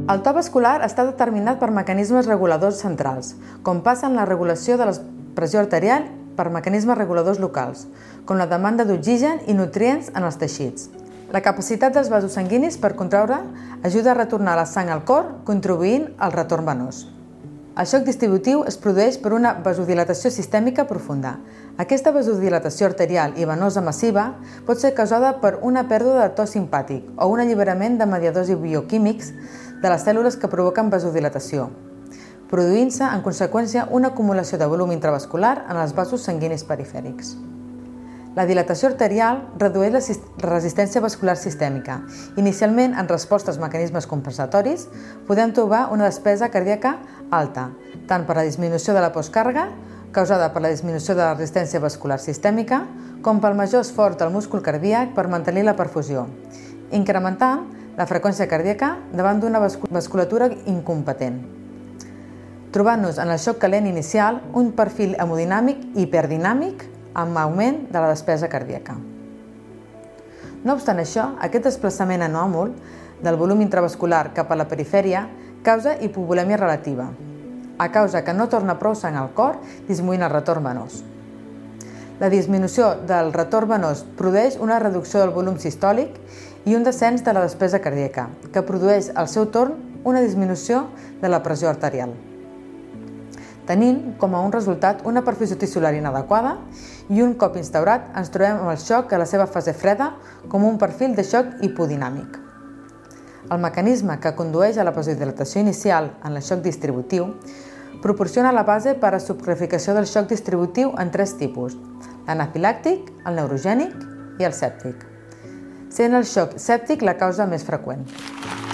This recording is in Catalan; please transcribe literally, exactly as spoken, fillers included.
El to vascular està determinat per mecanismes reguladors centrals, com passa en la regulació de la pressió arterial per mecanismes reguladors locals, com la demanda d'oxigen i nutrients en els teixits. La capacitat dels vasos sanguinis per contraure ajuda a retornar la sang al cor, contribuint al retorn venós. El xoc distributiu es produeix per una vasodilatació sistèmica profunda. Aquesta vasodilatació arterial i venosa massiva pot ser causada per una pèrdua de to simpàtic o un alliberament de mediadors bioquímics de les cèl·lules que provoquen vasodilatació, produint-se, en conseqüència, una acumulació de volum intravascular en els vasos sanguinis perifèrics. La dilatació arterial redueix la resistència vascular sistèmica. Inicialment, en resposta als mecanismes compensatoris, podem trobar una despesa cardíaca alta, tant per la disminució de la postcàrrega, causada per la disminució de la resistència vascular sistèmica, com pel major esforç del múscul cardíac per mantenir la perfusió, incrementant la freqüència cardíaca davant d'una vasculatura incompetent, trobant-nos en el xoc calent inicial un perfil hemodinàmic hiperdinàmic amb augment de la despesa cardíaca. No obstant això, aquest desplaçament anòmal del volum intravascular cap a la perifèria causa hipovolèmia relativa, a causa que no torna prou sang al cor, disminuint el retorn venós. La disminució del retorn venós produeix una reducció del volum sistòlic i un descens de la despesa cardíaca, que produeix al seu torn una disminució de la pressió arterial, tenint com a un resultat una perfusió tissular inadequada i un cop instaurat ens trobem amb el xoc a la seva fase freda com un perfil de xoc hipodinàmic. El mecanisme que condueix a la vasodilatació inicial en el xoc distributiu proporciona la base per a la subclasificació del xoc distributiu en tres tipus: l'anafilàctic, el neurogènic i el sèptic, sent el xoc sèptic la causa més freqüent.